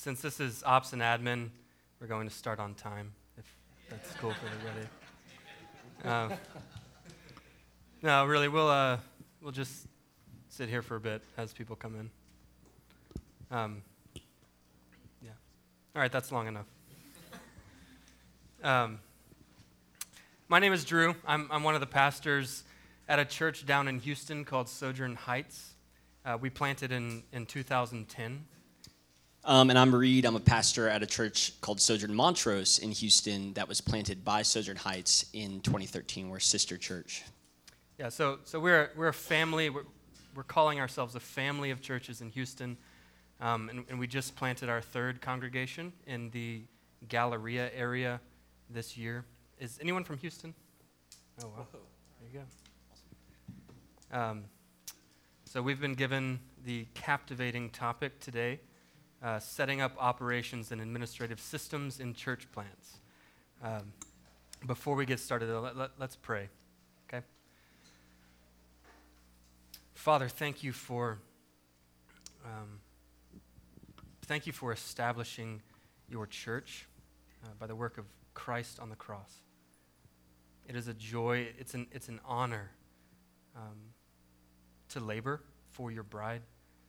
Since this is ops and admin, we're going to start on time, if that's cool for everybody. No, really, we'll just sit here for a bit as people come in. Yeah. All right, that's long enough. My name is Drew. I'm one of the pastors at a church down in Houston called Sojourn Heights. We planted in 2010. And I'm Reed. I'm a pastor at a church called Sojourn Montrose in Houston that was planted by Sojourn Heights in 2013. We're a sister church. Yeah, so we're a family. We're calling ourselves a family of churches in Houston, and we just planted our third congregation in the Galleria area this year. Is anyone from Houston? Oh, wow. There you go. So we've been given the captivating topic today, setting up operations and administrative systems in church plants. Before we get started, though, let's pray, okay? Father, thank you for establishing your church by the work of Christ on the cross. It is a joy, it's an honor to labor for your bride.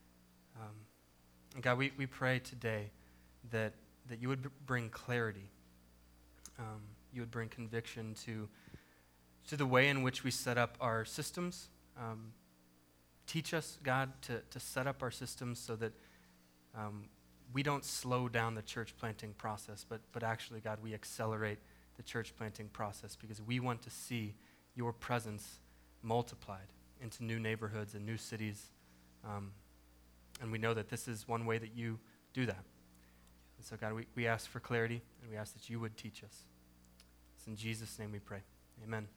And God, we pray today that you would bring clarity, you would bring conviction to the way in which we set up our systems. Teach us, God, to set up our systems so that we don't slow down the church planting process, but actually, God, we accelerate the church planting process because we want to see your presence multiplied into new neighborhoods and new cities. And we know that this is one way that you do that. And so, God, we ask for clarity, and we ask that you would teach us. It's in Jesus' name we pray. Amen.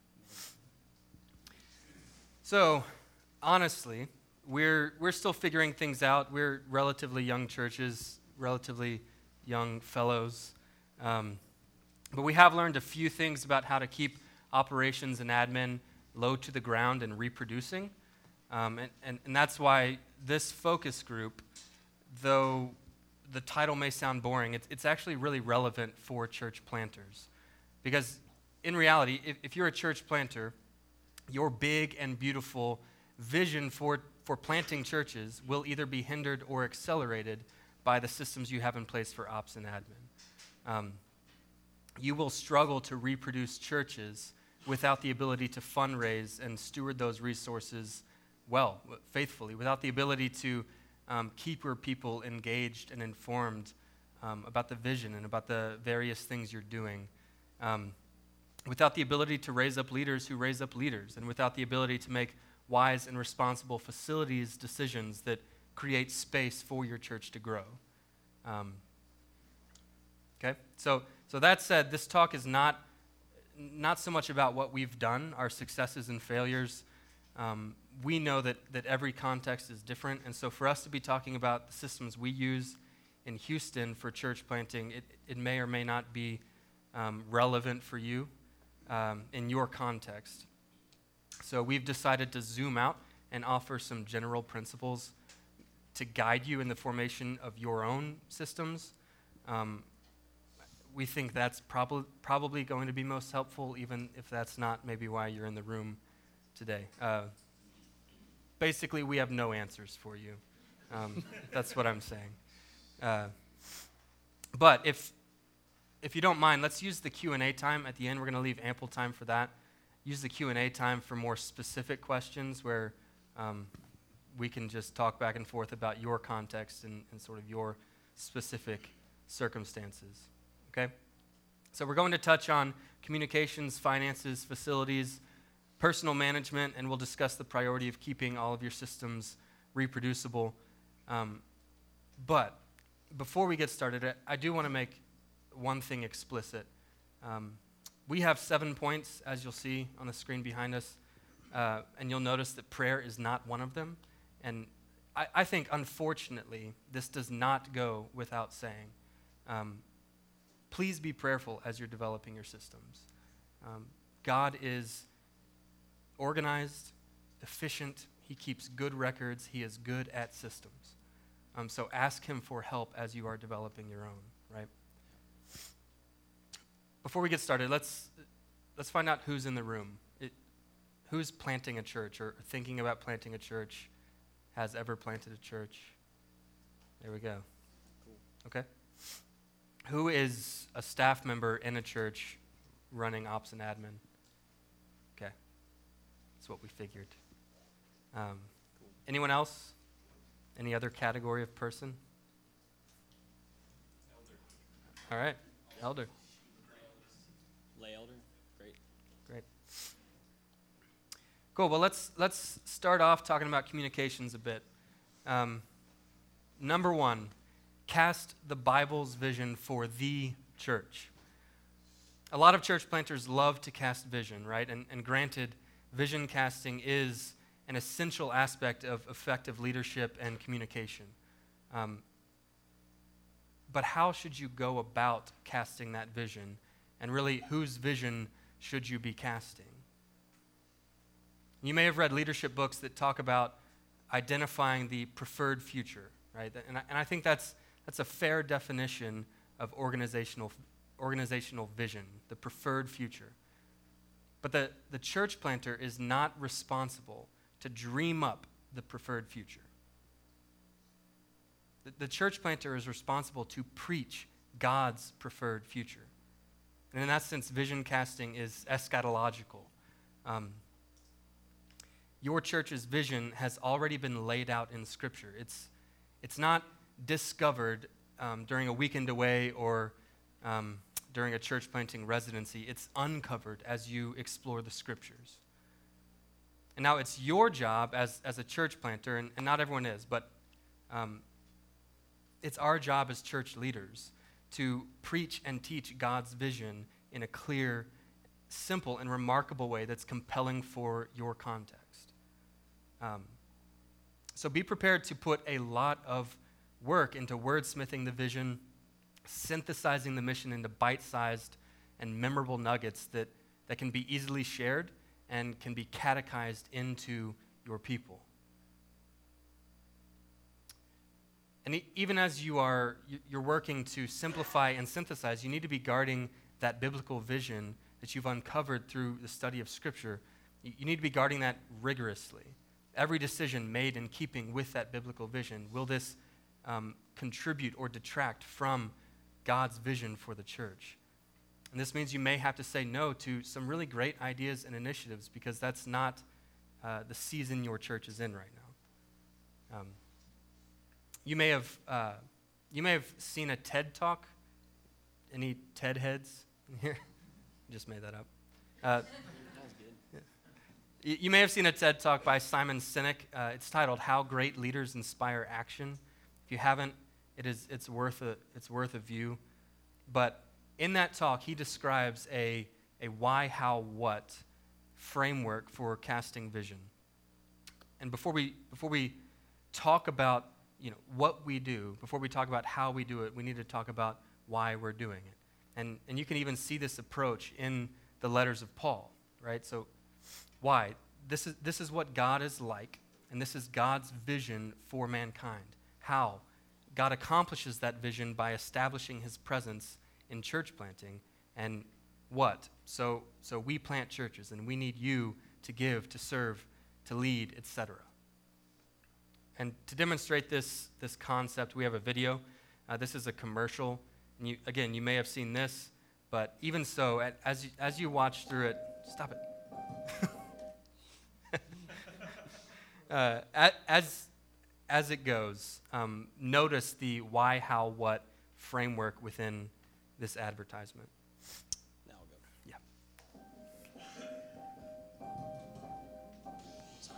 So, honestly, we're still figuring things out. We're relatively young churches, relatively young fellows. But we have learned a few things about how to keep operations and admin low to the ground and reproducing. And that's why this focus group, though the title may sound boring, it's actually really relevant for church planters. Because in reality, if you're a church planter, your big and beautiful vision for planting churches will either be hindered or accelerated by the systems you have in place for ops and admin. You will struggle to reproduce churches without the ability to fundraise and steward those resources well, faithfully, without the ability to keep your people engaged and informed about the vision and about the various things you're doing, without the ability to raise up leaders who raise up leaders, and without the ability to make wise and responsible facilities decisions that create space for your church to grow. Okay, so that said, this talk is not so much about what we've done, our successes and failures. We know that every context is different, and so for us to be talking about the systems we use in Houston for church planting, it may or may not be relevant for you in your context. So we've decided to zoom out and offer some general principles to guide you in the formation of your own systems. We think that's probably going to be most helpful, even if that's not maybe why you're in the room today. Basically, we have no answers for you. That's what I'm saying. But if you don't mind, let's use the Q&A time at the end. We're going to leave ample time for that. Use the Q&A time for more specific questions where we can just talk back and forth about your context and sort of your specific circumstances. Okay? So we're going to touch on communications, finances, facilities, personal management, and we'll discuss the priority of keeping all of your systems reproducible. But before we get started, I do want to make one thing explicit. We have 7 points, as you'll see on the screen behind us, and you'll notice that prayer is not one of them. And I think, unfortunately, this does not go without saying. Please be prayerful as you're developing your systems. God is organized, efficient. He keeps good records. He is good at systems. So ask him for help as you are developing your own, right? Before we get started, let's find out who's in the room. Who's planting a church or thinking about planting a church, has ever planted a church? There we go. Cool. Okay. Who is a staff member in a church running ops and admin? Okay. That's what we figured. Cool. Anyone else? Any other category of person? Elder. All right. Elder. Lay elder. Great. Great. Cool. Well, let's start off talking about communications a bit. Number one, cast the Bible's vision for the church. A lot of church planters love to cast vision, right? And granted, vision casting is an essential aspect of effective leadership and communication. But how should you go about casting that vision? And really, whose vision should you be casting? You may have read leadership books that talk about identifying the preferred future, right? And I think that's a fair definition of organizational vision, the preferred future. But the church planter is not responsible to dream up the preferred future. The church planter is responsible to preach God's preferred future. And in that sense, vision casting is eschatological. Your church's vision has already been laid out in Scripture. It's not discovered during a weekend away or during a church planting residency. It's uncovered as you explore the Scriptures. And now it's your job as a church planter, and not everyone is, but it's our job as church leaders to preach and teach God's vision in a clear, simple, and remarkable way that's compelling for your context. So be prepared to put a lot of work into wordsmithing the vision, synthesizing the mission into bite-sized and memorable nuggets that can be easily shared and can be catechized into your people. And even as you're working to simplify and synthesize, you need to be guarding that biblical vision that you've uncovered through the study of Scripture. You need to be guarding that rigorously. Every decision made in keeping with that biblical vision, will this contribute or detract from God's vision for the church? And this means you may have to say no to some really great ideas and initiatives because that's not the season your church is in right now. You may have seen a TED Talk. Any TED heads in here? Just made that up. That was good. Yeah. You may have seen a TED Talk by Simon Sinek. It's titled "How Great Leaders Inspire Action." If you haven't, it's worth a view. But in that talk, he describes a why, how, what framework for casting vision. And before we talk about what we do, before we talk about how we do it, we need to talk about why we're doing it. And you can even see this approach in the letters of Paul, right? So why? This is what God is like, and this is God's vision for mankind. How? God accomplishes that vision by establishing his presence in church planting. And what? So we plant churches, and we need you to give, to serve, to lead, etc. And to demonstrate this concept, we have a video. This is a commercial. And you may have seen this, but even so, as you watch through it, stop it. As it goes, notice the why, how, what framework within this advertisement. Now I'll go. Yeah. Sorry.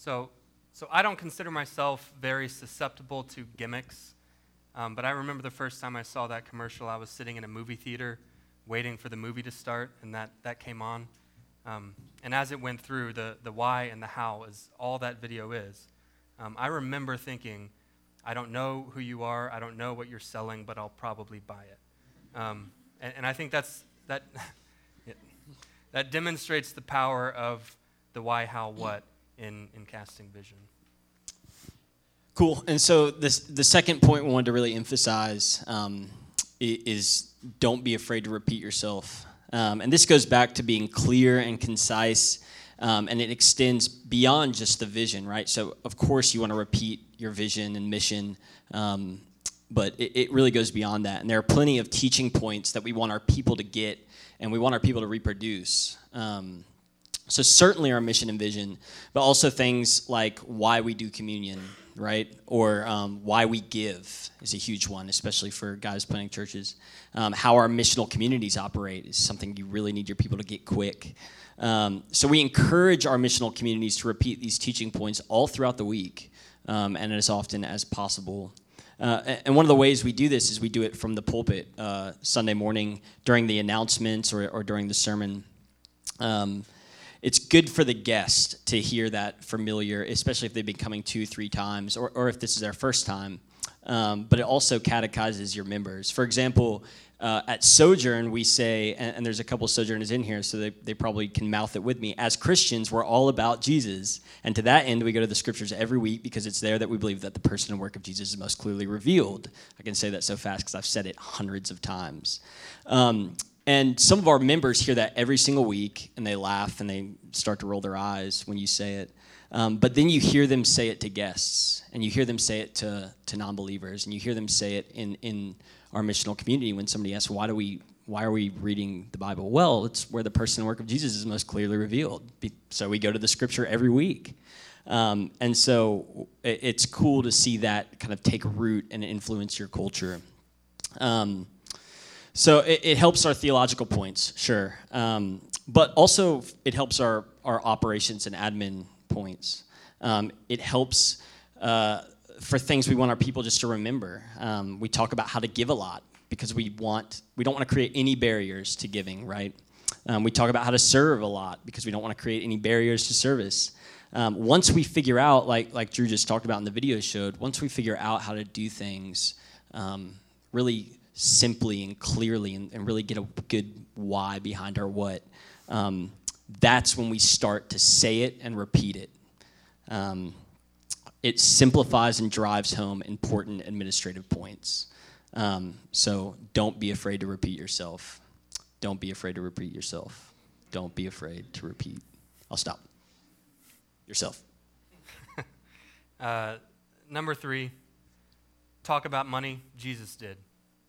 So I don't consider myself very susceptible to gimmicks, but I remember the first time I saw that commercial, I was sitting in a movie theater waiting for the movie to start, and that came on. And as it went through, the why and the how is all that video is. I remember thinking, I don't know who you are, I don't know what you're selling, but I'll probably buy it. And I think that demonstrates the power of the why, how, what in casting vision. Cool. And so the second point we wanted to really emphasize is don't be afraid to repeat yourself. And this goes back to being clear and concise, and it extends beyond just the vision, right? So, of course, you want to repeat your vision and mission, but it really goes beyond that. And there are plenty of teaching points that we want our people to get, and we want our people to reproduce. So certainly our mission and vision, but also things like why we do communion, right? Or why we give is a huge one, especially for guys planting churches. How our missional communities operate is something you really need your people to get quick. So we encourage our missional communities to repeat these teaching points all throughout the week, and as often as possible. And one of the ways we do this is we do it from the pulpit Sunday morning during the announcements or during the sermon. It's good for the guest to hear that familiar, especially if they've been coming 2-3 times, or if this is their first time. But it also catechizes your members. For example, at Sojourn, we say, and there's a couple Sojourners in here, so they probably can mouth it with me. As Christians, we're all about Jesus. And to that end, we go to the scriptures every week because it's there that we believe that the person and work of Jesus is most clearly revealed. I can say that so fast because I've said it hundreds of times. And some of our members hear that every single week, and they laugh and they start to roll their eyes when you say it. But then you hear them say it to guests, and you hear them say it to non-believers, and you hear them say it in our missional community when somebody asks, why are we reading the Bible? Well, it's where the person and work of Jesus is most clearly revealed. So we go to the scripture every week. And so it's cool to see that kind of take root and influence your culture. So it helps our theological points, sure. But also it helps our operations and admin points. It helps for things we want our people just to remember. We talk about how to give a lot because we don't want to create any barriers to giving, right? We talk about how to serve a lot because we don't want to create any barriers to service. Once we figure out, like Drew just talked about in the video showed, once we figure out how to do things really simply and clearly and really get a good why behind our what, that's when we start to say it and repeat it. It simplifies and drives home important administrative points. So don't be afraid to repeat yourself. Don't be afraid to repeat yourself. Don't be afraid to repeat. I'll stop. Yourself. Number 3, talk about money. Jesus did.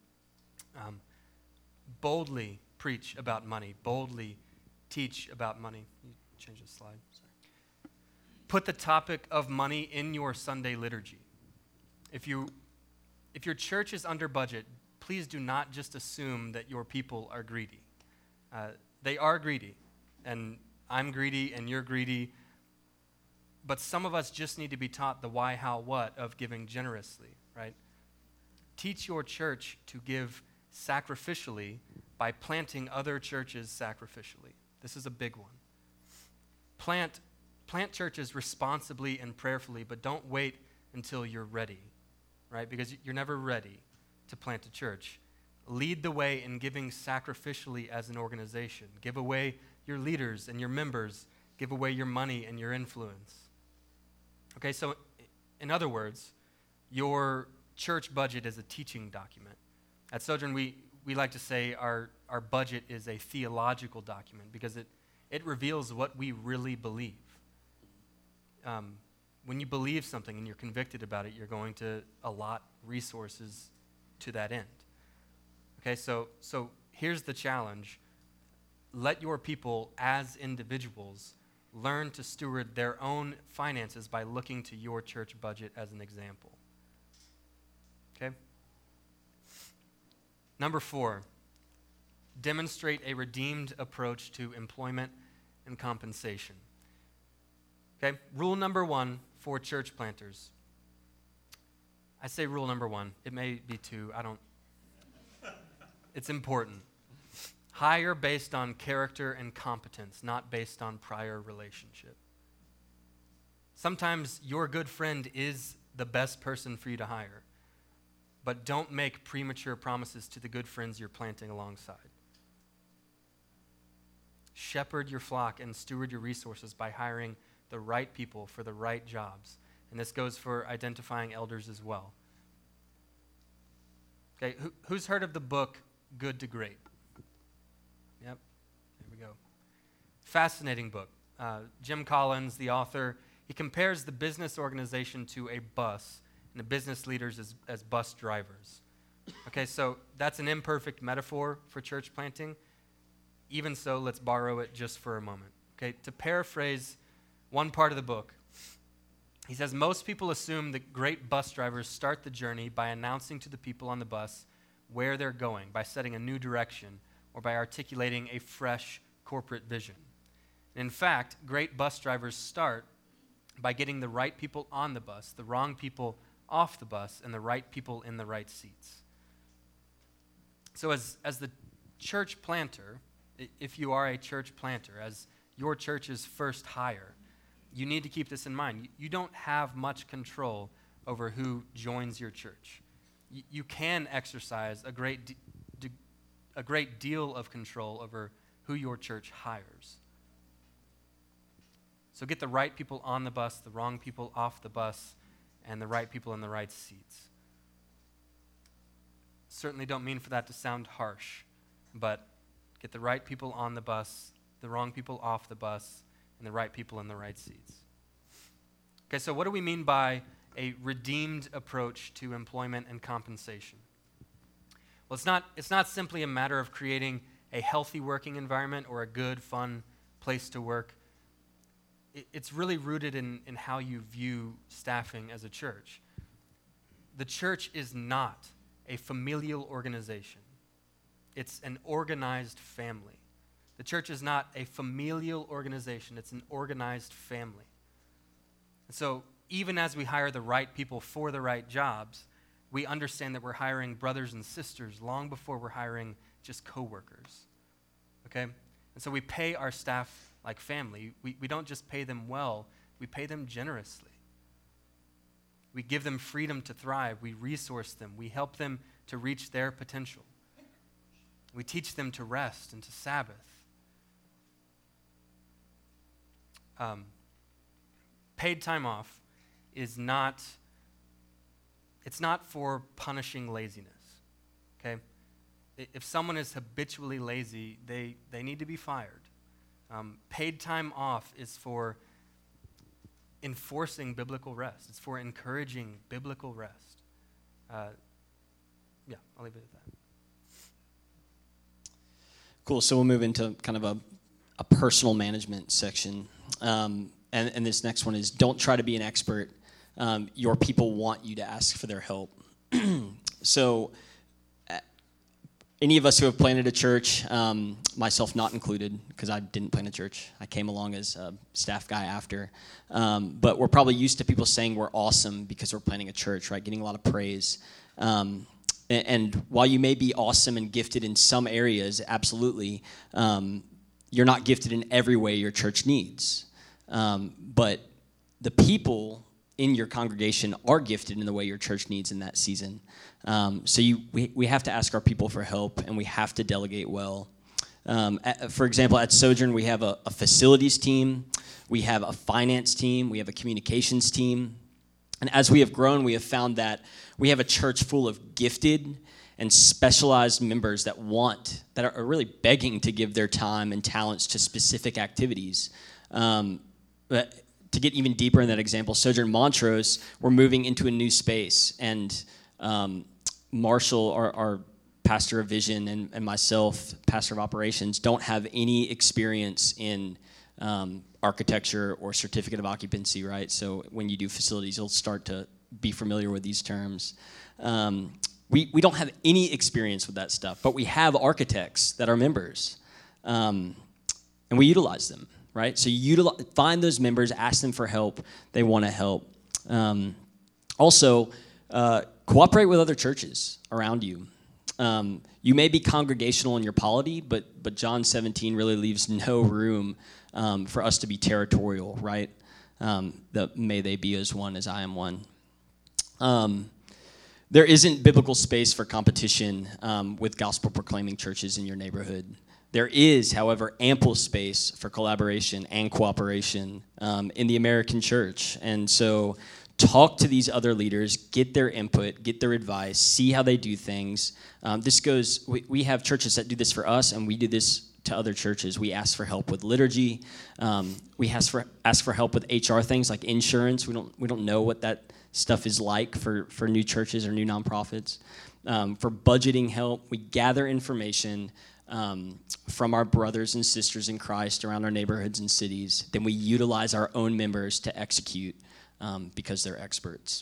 Boldly preach about money. Boldly teach about money. You change the slide. Sorry. Put the topic of money in your Sunday liturgy. If your church is under budget, please do not just assume that your people are greedy. They are greedy, and I'm greedy, and you're greedy. But some of us just need to be taught the why, how, what of giving generously, right? Teach your church to give sacrificially by planting other churches sacrificially. This is a big one. Plant churches responsibly and prayerfully, but don't wait until you're ready, right? Because you're never ready to plant a church. Lead the way in giving sacrificially as an organization. Give away your leaders and your members. Give away your money and your influence. Okay, so in other words, your church budget is a teaching document. At Sojourn, we like to say our budget is a theological document because it reveals what we really believe. When you believe something and you're convicted about it, you're going to allot resources to that end. Okay, so here's the challenge. Let your people as individuals learn to steward their own finances by looking to your church budget as an example. Okay? Number 4, demonstrate a redeemed approach to employment and compensation. Okay, rule number 1 for church planters. I say rule number 1. It may be 2. It's important. Hire based on character and competence, not based on prior relationship. Sometimes your good friend is the best person for you to hire, but don't make premature promises to the good friends you're planting alongside. Shepherd your flock and steward your resources by hiring the right people for the right jobs. And this goes for identifying elders as well. Okay, who's heard of the book Good to Great? Yep, there we go. Fascinating book. Jim Collins, the author, he compares the business organization to a bus and the business leaders as bus drivers. Okay, so that's an imperfect metaphor for church planting. Even so, let's borrow it just for a moment. Okay, to paraphrase one part of the book, he says, most people assume that great bus drivers start the journey by announcing to the people on the bus where they're going, by setting a new direction, or by articulating a fresh corporate vision. In fact, great bus drivers start by getting the right people on the bus, the wrong people off the bus, and the right people in the right seats. So as the church planter, if you are a church planter, as your church's first hire, you need to keep this in mind. You don't have much control over who joins your church. You can exercise a great deal of control over who your church hires. So get the right people on the bus, the wrong people off the bus, and the right people in the right seats. Certainly don't mean for that to sound harsh, but get the right people on the bus, the wrong people off the bus, and the right people in the right seats. Okay, so what do we mean by a redeemed approach to employment and compensation? Well, it's not simply a matter of creating a healthy working environment or a good, fun place to work. It's really rooted in how you view staffing as a church. The church is not a familial organization. It's an organized family. The church is not a familial organization. It's an organized family. And so even as we hire the right people for the right jobs, we understand that we're hiring brothers and sisters long before we're hiring just coworkers. Okay? And so we pay our staff like family. We don't just pay them well, we pay them generously. We give them freedom to thrive. We resource them. We help them to reach their potential. We teach them to rest and to Sabbath. Paid time off is not for punishing laziness, okay? If someone is habitually lazy, they need to be fired. Paid time off is for enforcing biblical rest. It's for encouraging biblical rest. I'll leave it at that. Cool, so we'll move into kind of a personal management section. And this next one is, don't try to be an expert. Your people want you to ask for their help. So any of us who have planted a church, myself not included, because I didn't plant a church. I came along as a staff guy after. But we're probably used to people saying we're awesome because we're planting a church, right? Getting a lot of praise. And while you may be awesome and gifted in some areas, absolutely, you're not gifted in every way your church needs. But the people in your congregation are gifted in the way your church needs in that season. So we have to ask our people for help, and we have to delegate well. For example, at Sojourn, we have a facilities team, we have a finance team, we have a communications team. And as we have grown, we have found that we have a church full of gifted and specialized members that are really begging to give their time and talents to specific activities. But to get even deeper in that example, Sojourn Montrose, we're moving into a new space, and Marshall, our pastor of vision, and myself, pastor of operations, don't have any experience in architecture or certificate of occupancy, right? So when you do facilities, you'll start to be familiar with these terms. We don't have any experience with that stuff, but we have architects that are members, and we utilize them. right? So find those members, ask them for help. They want to help. Also, cooperate with other churches around you. You may be congregational in your polity, but John 17 really leaves no room for us to be territorial, right? May they be as one as I am one. There isn't biblical space for competition with gospel-proclaiming churches in your neighborhood. There is, however, ample space for collaboration and cooperation in the American church. And so talk to these other leaders, get their input, get their advice, see how they do things. We have churches that do this for us, and we do this to other churches. We ask for help with liturgy. We ask for help with HR things like insurance. We don't know what that stuff is like for new churches or new nonprofits. For budgeting help, we gather information from our brothers and sisters in Christ around our neighborhoods and cities. Then we utilize our own members to execute because they're experts.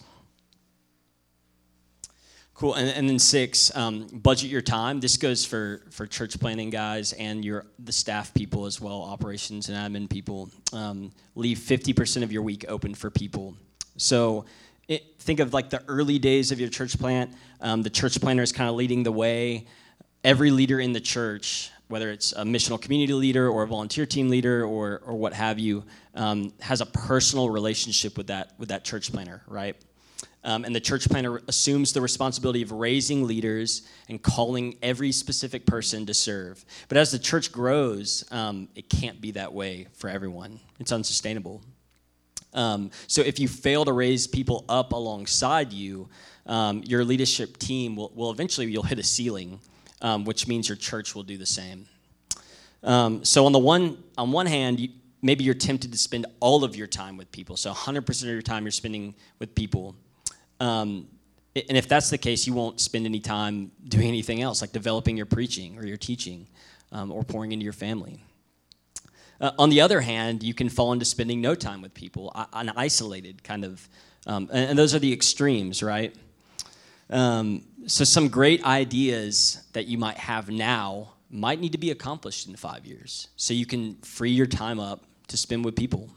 Cool, and then 6, budget your time. This goes for church planning guys and the staff people as well, operations and admin people. Leave 50% of your week open for people. So think of like the early days of your church plant. The church planner is kind of leading the way. Every leader in the church, whether it's a missional community leader or a volunteer team leader or what have you, has a personal relationship with that church planner, right? And the church planner assumes the responsibility of raising leaders and calling every specific person to serve. But as the church grows, it can't be that way for everyone. It's unsustainable. So if you fail to raise people up alongside you, your leadership team will eventually, you'll hit a ceiling, which means your church will do the same. So on one hand, maybe you're tempted to spend all of your time with people. So 100% of your time you're spending with people. And if that's the case, you won't spend any time doing anything else, like developing your preaching or your teaching or pouring into your family. On the other hand, you can fall into spending no time with people, an isolated kind of, and those are the extremes, right? So some great ideas that you might have now might need to be accomplished in 5 years, so you can free your time up to spend with people.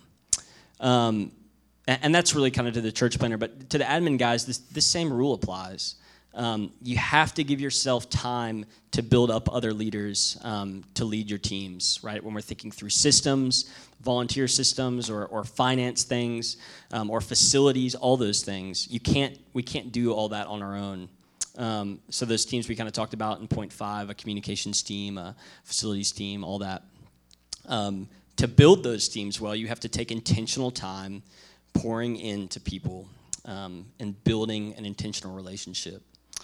And that's really kind of to the church planner, but to the admin guys, this same rule applies. You have to give yourself time to build up other leaders to lead your teams, right? When we're thinking through systems, volunteer systems, or finance things, or facilities, all those things. We can't do all that on our own. So those teams we kind of talked about in point 5, a communications team, a facilities team, all that. To build those teams well, you have to take intentional time pouring into people and building an intentional relationship.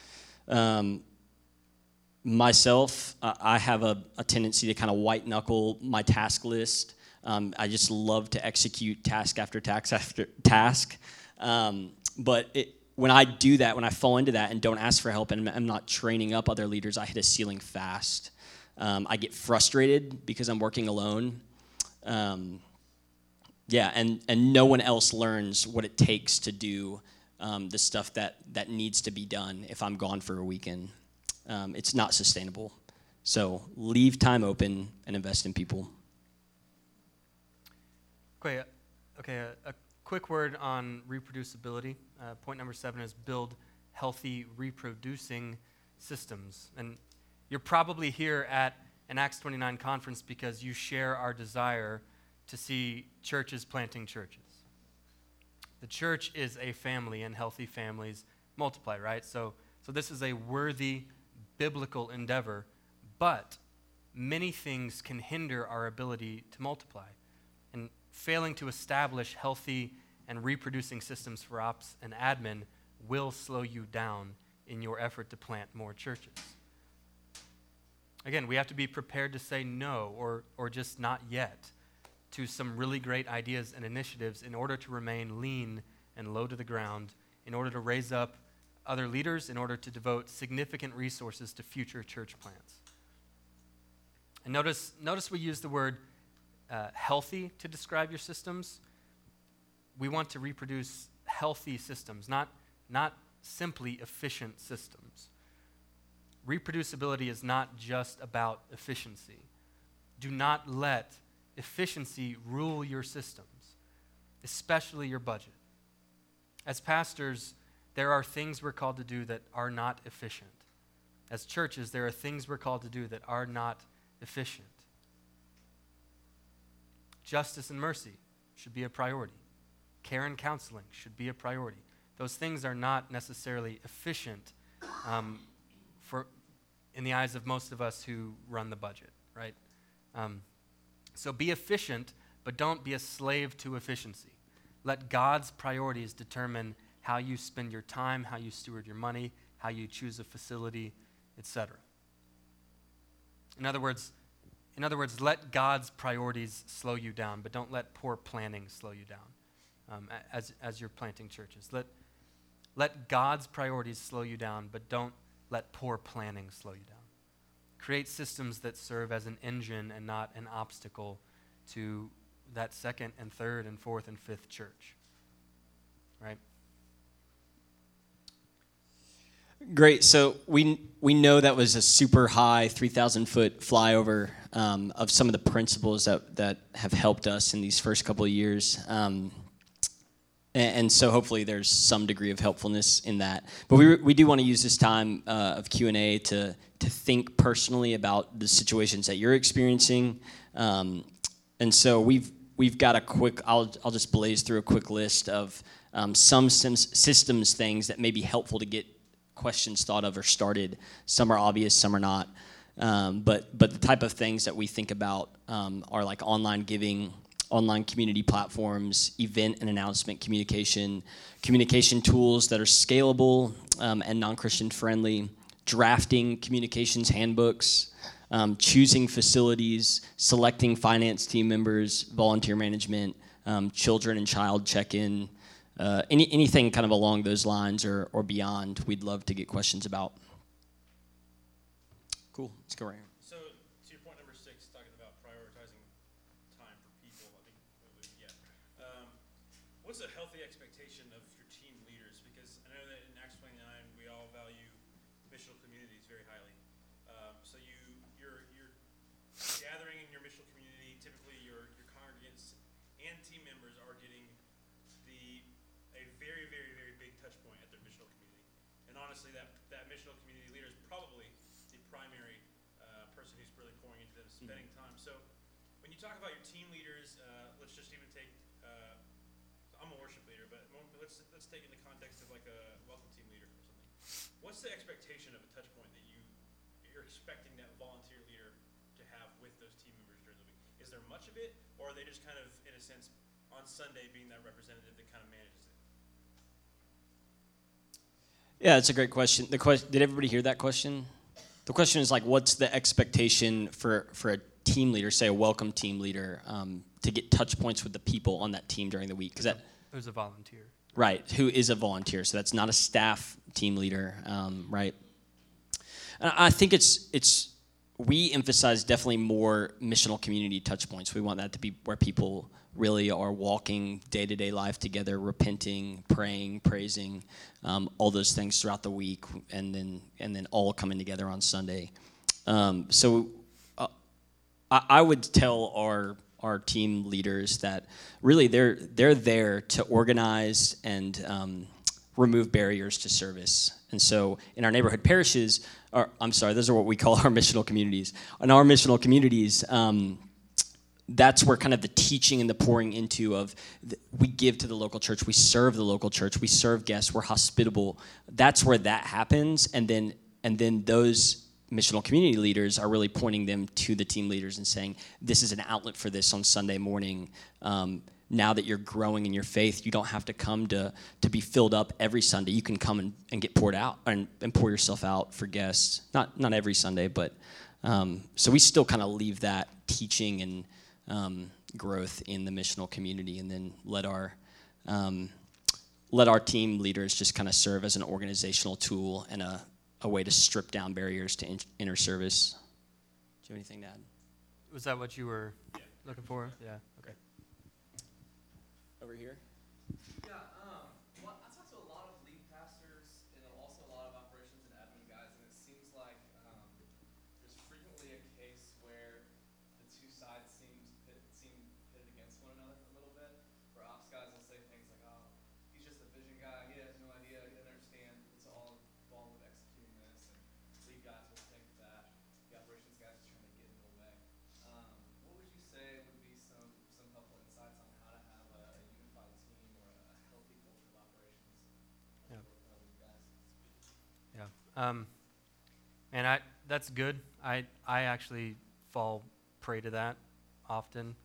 Myself, I have a tendency to kind of white knuckle my task list. I just love to execute task after task after task. But when I do that, when I fall into that and don't ask for help and I'm not training up other leaders, I hit a ceiling fast. I get frustrated because I'm working alone. And no one else learns what it takes to do the stuff that needs to be done if I'm gone for a weekend. It's not sustainable. So leave time open and invest in people. Okay, a quick word on reproducibility. Point number 7 is build healthy reproducing systems. And you're probably here at an Acts 29 conference because you share our desire to see churches planting churches. The church is a family, and healthy families multiply, right? So this is a worthy biblical endeavor, but many things can hinder our ability to multiply. And failing to establish healthy and reproducing systems for ops and admin will slow you down in your effort to plant more churches. Again, we have to be prepared to say no or just not yet to some really great ideas and initiatives in order to remain lean and low to the ground, in order to raise up other leaders, in order to devote significant resources to future church plants. And notice we use the word healthy to describe your systems. We want to reproduce healthy systems, not simply efficient systems. Reproducibility is not just about efficiency. Do not let efficiency rule your systems, especially your budget. As pastors, there are things we're called to do that are not efficient. As churches, there are things we're called to do that are not efficient. Justice and mercy should be a priority. Care and counseling should be a priority. Those things are not necessarily efficient in the eyes of most of us who run the budget, right? So be efficient, but don't be a slave to efficiency. Let God's priorities determine how you spend your time, how you steward your money, how you choose a facility, etc. In other words, let God's priorities slow you down, but don't let poor planning slow you down as you're planting churches. Let God's priorities slow you down, but don't let poor planning slow you down. Create systems that serve as an engine and not an obstacle to that second and third and fourth and fifth church. Right? Great. So we know that was a super high 3,000-foot flyover of some of the principles that have helped us in these first couple of years. And so hopefully there's some degree of helpfulness in that. But we do want to use this time of Q&A to think personally about the situations that you're experiencing. And so we've got a quick, I'll just blaze through a quick list of some systems things that may be helpful to get questions thought of or started. Some are obvious, some are not. But the type of things that we think about are like online giving, online community platforms, event and announcement communication tools that are scalable and non-Christian friendly, drafting communications handbooks, choosing facilities, selecting finance team members, volunteer management, children and child check-in, anything kind of along those lines or beyond, we'd love to get questions about. Cool, let's go right here. So, to your point number 6, talking about prioritizing time for people, I think, what's a healthy expectation of your team leaders? Because I know that in Acts 29, we all value missional communities very highly. So you're gathering in your missional community, typically your congregants and team members are getting a very, very, very big touch point at their missional community. And honestly, that missional community leader is probably the primary person who's really pouring into them, spending time. So when you talk about your team leaders, let's just even take, I'm a worship leader, but let's take it in the context of like a welcome team leader or something. What's the expectation of a touch point that you're expecting that volunteer leader to have with those team members during the week? Is there much of it, or are they just kind of, in a sense, on Sunday being that representative that kind of manages it? Yeah, that's a great question. Did everybody hear that question? The question is like, what's the expectation for a team leader, say a welcome team leader, to get touch points with the people on that team during the week? Because who's a volunteer? Right, who is a volunteer? So that's not a staff team leader, right? And I think we emphasize definitely more missional community touch points. We want that to be where people really are walking day-to-day life together, repenting, praying, praising, all those things throughout the week, and then all coming together on Sunday. So I would tell our team leaders that really they're there to organize and remove barriers to service. And so in our neighborhood parishes, those are what we call our missional communities. In our missional communities, that's where kind of the teaching and the pouring into of we give to the local church, we serve the local church, we serve guests, we're hospitable. That's where that happens, and then those missional community leaders are really pointing them to the team leaders and saying, this is an outlet for this on Sunday morning. Now that you're growing in your faith, you don't have to come to be filled up every Sunday. You can come and get poured out and pour yourself out for guests. Not every Sunday, but so we still kind of leave that teaching and growth in the missional community, and then let our team leaders just kind of serve as an organizational tool and a way to strip down barriers to inner service. Do you have anything to add? Was that what you were looking for? Yeah. Okay. Over here. Yeah, well, I talked to a lot of lead pastors and also a lot of operations and admin guys, and it seems like there's frequently a case where the two sides seem And that's good. I actually fall prey to that often,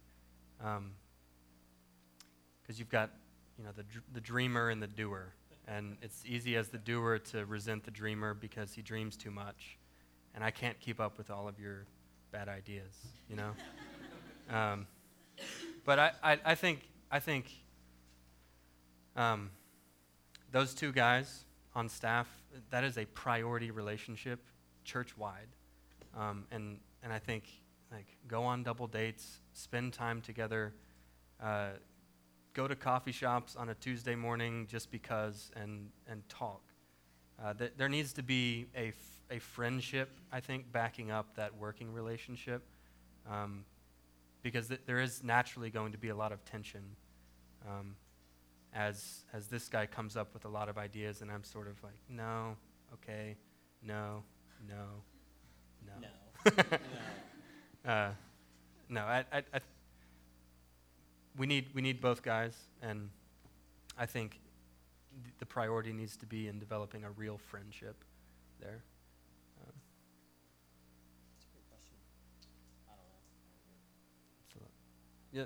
because you've got, the dreamer and the doer, and it's easy as the doer to resent the dreamer because he dreams too much, and I can't keep up with all of your bad ideas, But I think those two guys on staff, that is a priority relationship church-wide. And I think, go on double dates, spend time together, go to coffee shops on a Tuesday morning just because, and talk. There needs to be a friendship, I think, backing up that working relationship, because there is naturally going to be a lot of tension as this guy comes up with a lot of ideas, and I'm sort of like, no, okay, no. No, we need both guys, and I think the priority needs to be in developing a real friendship there. That's a great question. I don't know. So, yeah.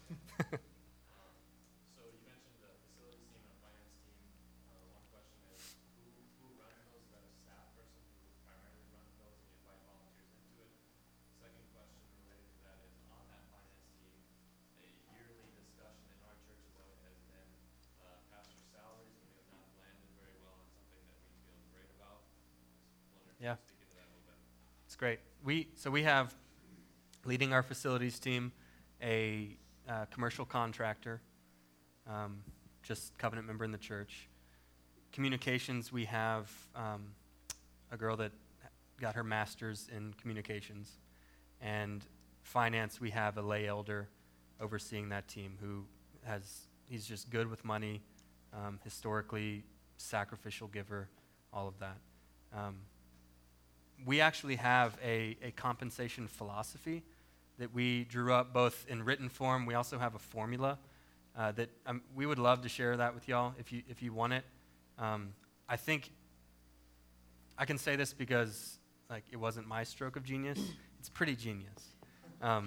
So you mentioned the facilities team and a finance team. One question is, who runs those? Is that a staff person who primarily runs those and you invite volunteers into it? Second question related to that is, on that finance team, a yearly discussion in our church has been pastor salaries, and we have not landed very well on something that we feel great about. Just wondering if you Yeah. could speak into that a little bit. It's great. We have, leading our facilities team, a commercial contractor, just covenant member in the church. Communications, we have a girl that got her master's in communications. And finance, we have a lay elder overseeing that team he's just good with money, historically sacrificial giver, all of that. We actually have a compensation philosophy that we drew up both in written form. We also have a formula that we would love to share that with y'all if you want it. I think I can say this because it wasn't my stroke of genius. It's pretty genius. Yeah.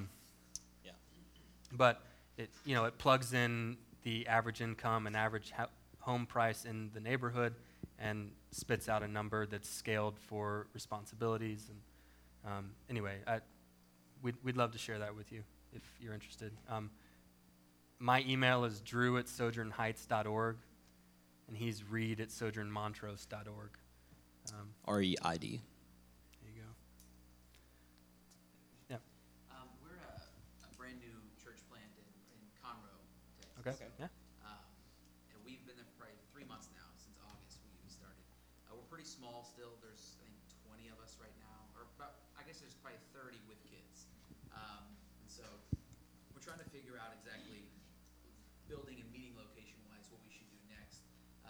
But it plugs in the average income and average home price in the neighborhood and spits out a number that's scaled for responsibilities. And anyway, we'd love to share that with you if you're interested. My email is drew@sojournheights.org, and he's reed@sojournmontrose.org. REID. There you go. Yeah. We're a brand new church plant in Conroe, Texas. Okay. Yeah. And we've been there for probably 3 months now, since August we started. We're pretty small still. There's, I think, 20 of us right now, or about, I guess there's probably 30 with kids. And so we're trying to figure out exactly, building and meeting location-wise, what we should do next.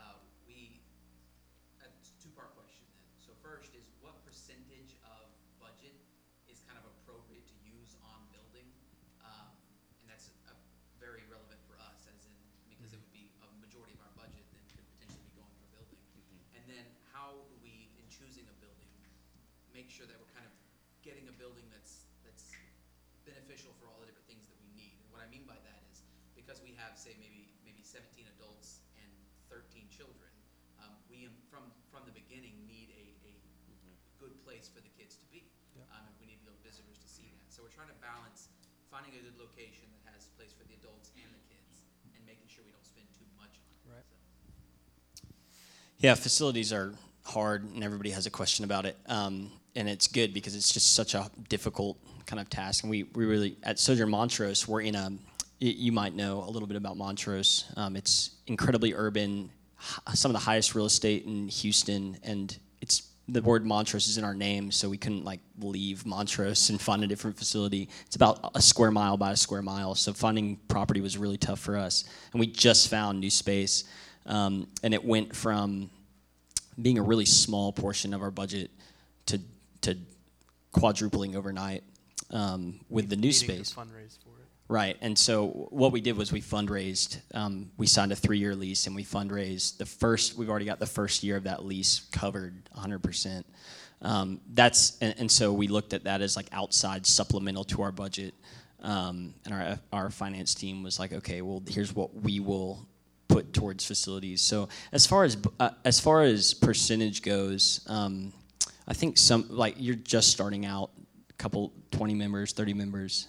It's a two-part question then. So first is, what percentage of budget is kind of appropriate to use on building? And that's very relevant for us, as in, because it would be a majority of our budget that could potentially be going for building. And then how do we, in choosing a building, make sure that we're kind of getting a building that's beneficial for all the different things that we need? And what I mean by that is, because we have, say, maybe 17 adults and 13 children, we from the beginning need a good place for the kids to be. Yeah. And we need the visitors to see that. So we're trying to balance finding a good location that has a place for the adults and the kids, and making sure we don't spend too much on it. Right. So. Yeah, facilities are hard, and everybody has a question about it. And it's good because it's just such a difficult kind of task. And we really, at Sojourn Montrose, we're in you might know a little bit about Montrose. It's incredibly urban, some of the highest real estate in Houston, and the word Montrose is in our name, so we couldn't leave Montrose and find a different facility. It's about a square mile by a square mile, so finding property was really tough for us. And we just found new space, and it went from being a really small portion of our budget to quadrupling overnight with the new Needing to space. fundraise for it. Right, and so what we did was we fundraised. We signed a 3-year lease, and we fundraised we've already got the first year of that lease covered 100%. And so we looked at that as like outside supplemental to our budget. And our finance team was like, okay, well, here's what we will put towards facilities. So as far as percentage goes, I think you're just starting out, a couple 20 members, 30 members.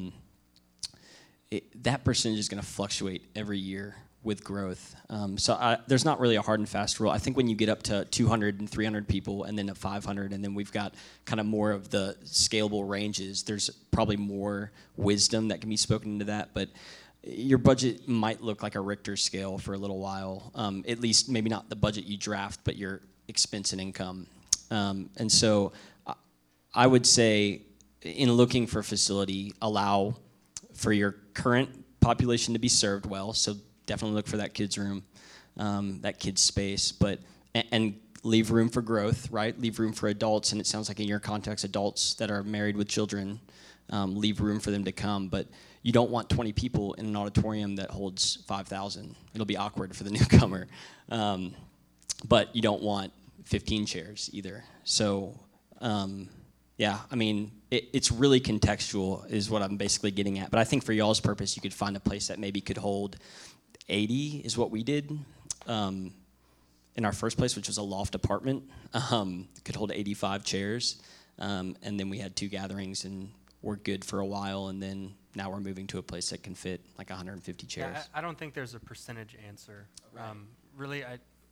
That percentage is going to fluctuate every year with growth. So there's not really a hard and fast rule. I think when you get up to 200 and 300 people and then at 500, and then we've got kind of more of the scalable ranges, there's probably more wisdom that can be spoken into that. But your budget might look like a Richter scale for a little while, at least maybe not the budget you draft, but your expense and income. And so I would say in looking for a facility, allow for your current population to be served well. So definitely look for that kids room, that kids space, and leave room for growth, right? Leave room for adults, and it sounds like in your context, adults that are married with children, leave room for them to come. But you don't want 20 people in an auditorium that holds 5,000. It'll be awkward for the newcomer. But you don't want 15 chairs either. So, yeah, I mean, it's really contextual is what I'm basically getting at. But I think for y'all's purpose, you could find a place that maybe could hold 80 is what we did in our first place, which was a loft apartment. Could hold 85 chairs. And then we had 2 gatherings, and we're good for a while. And then now we're moving to a place that can fit like 150 chairs. Yeah, I don't think there's a percentage answer. Right. Really,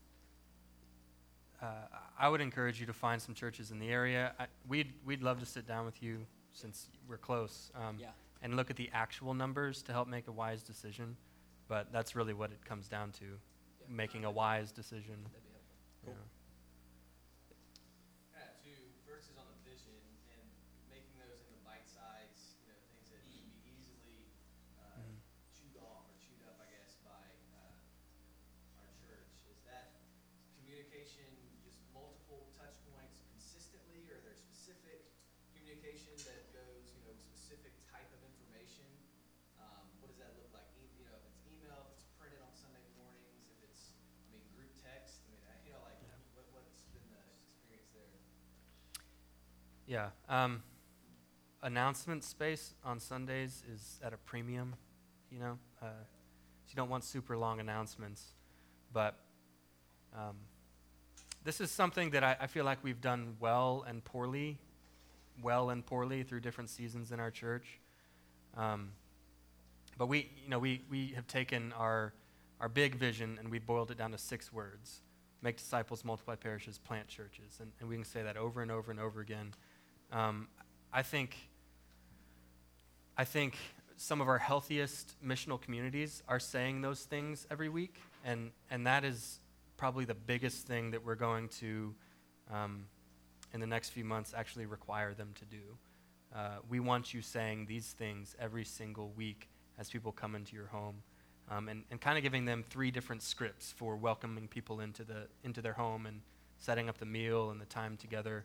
I would encourage you to find some churches in the area. We'd love to sit down with you since we're close and look at the actual numbers to help make a wise decision. But that's really what it comes down to, making a wise decision. That'd be helpful. Yeah. I have 2. First is on the vision and making those into bite-sized, things that can be easily chewed off or chewed up, I guess, by our church. Is that communication just multiple touch points consistently, or are there specific communication that goes, specific type of information? What does that look like? If it's email, if it's printed on Sunday mornings, if it's, group text. What's been the experience there? Yeah. Announcement space on Sundays is at a premium, so you don't want super long announcements. But this is something that I feel like we've done well and poorly through different seasons in our church. But we have taken our big vision and we boiled it down to 6 words: make disciples, multiply parishes, plant churches. And we can say that over and over and over again. I think some of our healthiest missional communities are saying those things every week, and that is probably the biggest thing that we're going to, in the next few months, actually require them to do. We want you saying these things every single week as people come into your home, and kind of giving them 3 different scripts for welcoming people into their home and setting up the meal and the time together.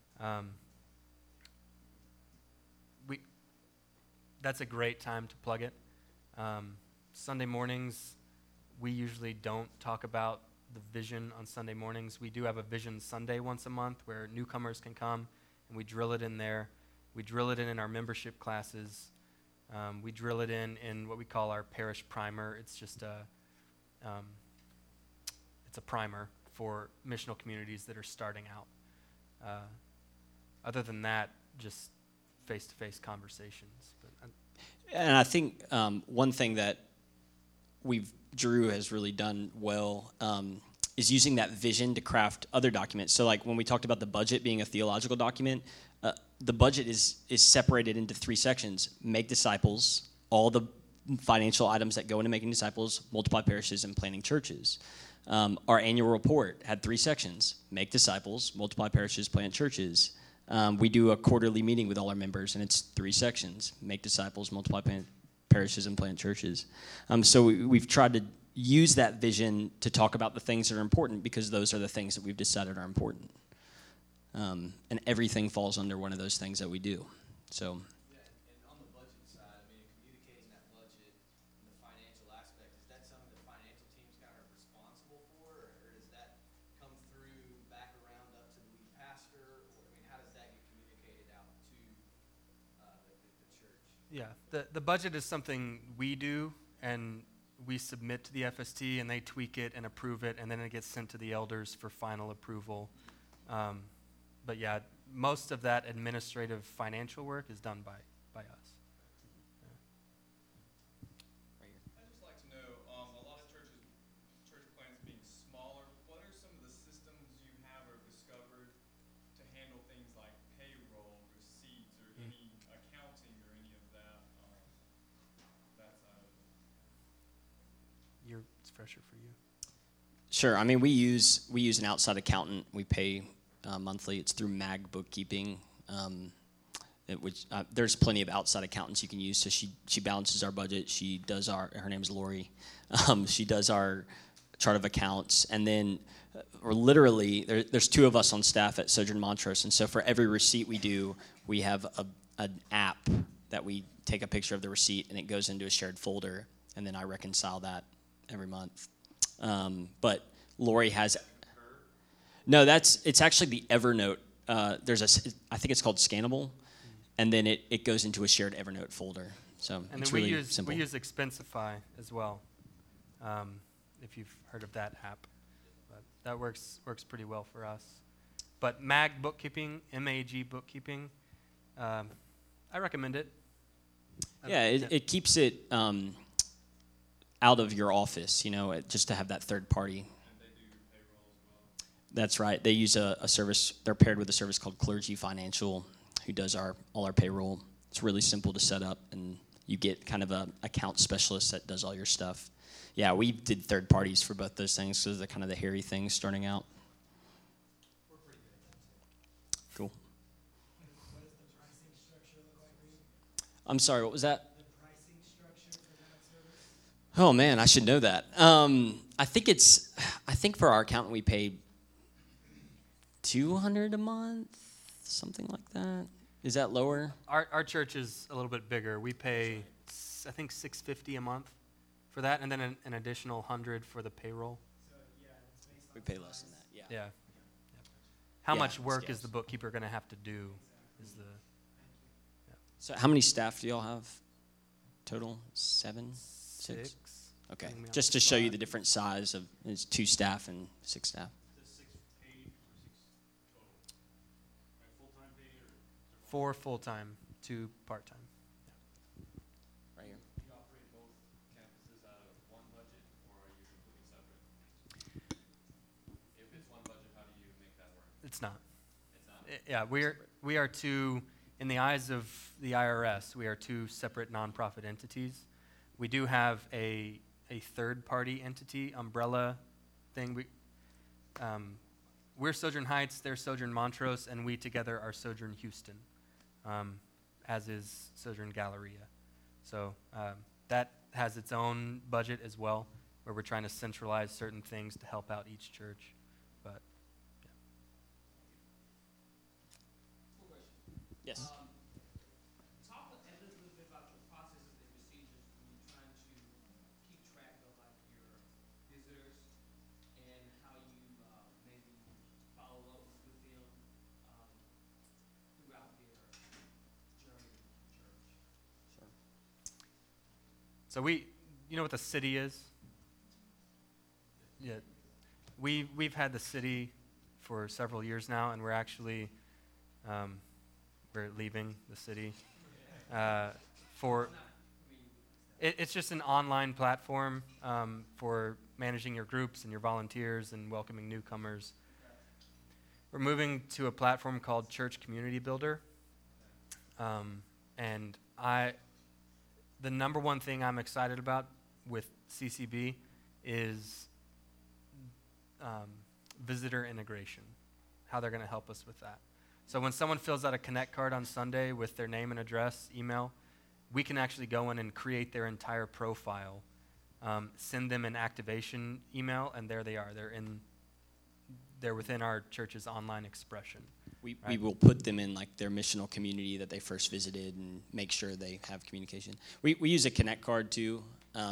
That's a great time to plug it. Sunday mornings, we usually don't talk about the vision on Sunday mornings. We do have a Vision Sunday once a month where newcomers can come, and we drill it in there. We drill it in our membership classes. We drill it in what we call our parish primer. It's just it's a primer for missional communities that are starting out. Other than that, just face-to-face conversations. And I think one thing that Drew has really done well is using that vision to craft other documents. So like when we talked about the budget being a theological document, the budget is separated into 3 sections: make disciples, all the financial items that go into making disciples, multiply parishes, and planting churches. Our annual report had 3 sections: make disciples, multiply parishes, plant churches. We do a quarterly meeting with all our members, and it's 3 sections: make disciples, multiply parishes, and plant churches. So we've tried to use that vision to talk about the things that are important, because those are the things that we've decided are important. And everything falls under one of those things that we do. So. Yeah, and on the budget side, communicating that Yeah, the budget is something we do, and we submit to the FST, and they tweak it and approve it, and then it gets sent to the elders for final approval. But yeah, most of that administrative financial work is done by us. I'd just like to know, a lot of church plans being smaller, what are some of the systems you have or discovered to handle things like payroll, receipts, or any accounting or any of that, that side of it? It's fresher for you. Sure. I mean, we use an outside accountant. We pay monthly. It's through MAG Bookkeeping. There's plenty of outside accountants you can use. So she balances our budget. She does her name is Lori. She does our chart of accounts, and then or literally there's two of us on staff at Sojourn Montrose, and so for every receipt we do, we have an app that we take a picture of the receipt, and it goes into a shared folder, and then I reconcile that every month. But Lori has. No, it's actually the Evernote. I think it's called Scannable, and then it goes into a shared Evernote folder. So And it's then really simple. we use Expensify as well, if you've heard of that app. But that works pretty well for us. But MAG Bookkeeping, MAG Bookkeeping, I recommend it. Yeah, it keeps it out of your office, just to have that third party. And they do payroll as well. That's right. They use a service. They're paired with a service called Clergy Financial, who does all our payroll. It's really simple to set up, and you get kind of a account specialist that does all your stuff. Yeah, we did third parties for both those things because they're kind of the hairy things starting out. We're pretty good at that too. Cool. What does the pricing structure look like for you? I'm sorry, what was that? The pricing structure for that service? Oh man, I should know that. I think for our accountant we pay $200 a month, something like that. Is that lower? Our church is a little bit bigger. We pay, I think, $650 a month for that, and then an additional $100 for the payroll. So, yeah, it's based on We pay size. less than that. Yeah. Yeah. How Yeah, much work scales. is the bookkeeper going to have to do? Is the So how many staff do y'all have total? 7? 6? Okay. Putting me on Just the to show you spot. the different size of it's 2 staff and 6 staff. The 6 paid or 6 total? Right, full-time paid or? 4 full-time, 2 part-time. Right here. Do you operate both campuses out of one budget, or are you completely separate? If it's one budget, how do you make that work? It's not. It's not. Yeah, we are two, in the eyes of the IRS, we are 2 separate nonprofit entities. We do have a third-party entity, umbrella thing. We're Sojourn Heights, they're Sojourn Montrose, and we together are Sojourn Houston, as is Sojourn Galleria. So that has its own budget as well, where we're trying to centralize certain things to help out each church. But Yes. Talk a little bit about the processes and procedures when you're trying to keep track of like your visitors and how you maybe follow up with them throughout their journey with the church. So you know what the city is? Yeah. We've had the city for several years now, and we're actually we're leaving the city it's just an online platform for managing your groups and your volunteers and welcoming newcomers. We're moving to a platform called Church Community Builder, and the number one thing I'm excited about with CCB is visitor integration, how they're going to help us with that. So when someone fills out a Connect card on Sunday with their name and address, email, we can actually go in and create their entire profile, send them an activation email, and there they are. They're within our church's online expression. We Right. will put them in like their missional community that they first visited and make sure they have communication. We use a Connect card too.